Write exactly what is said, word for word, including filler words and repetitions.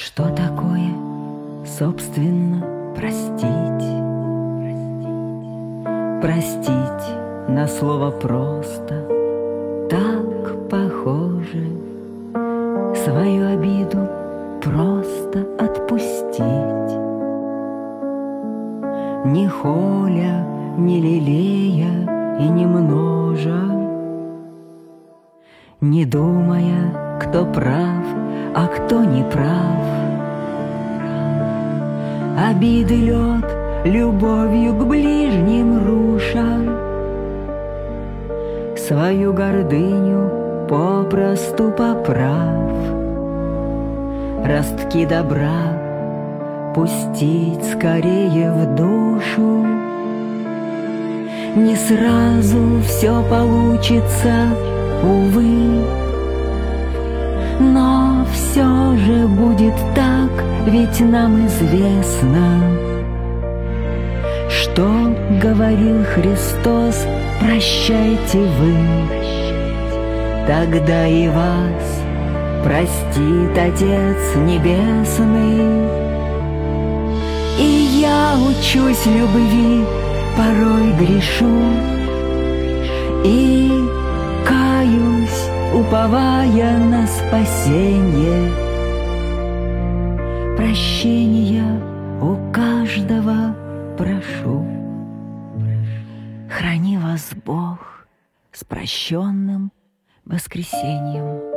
Что такое, собственно, простить? Простить на слово просто так похоже. Свою обиду просто отпустить, не холя, не лелея и не множа, не думая, кто прав, а кто не прав. Обиды лед любовью к ближним руша, свою гордыню попросту поправ. Ростки добра пустить скорее в душу. Не сразу все получится, увы, но все же будет так, ведь нам известно, что говорил Христос: прощайте вы, тогда и вас простит Отец Небесный. И я учусь любви, порой грешу и каюсь, уповая на спасенье. Прощения у каждого прошу. Храни вас Бог с прощенным воскресеньем.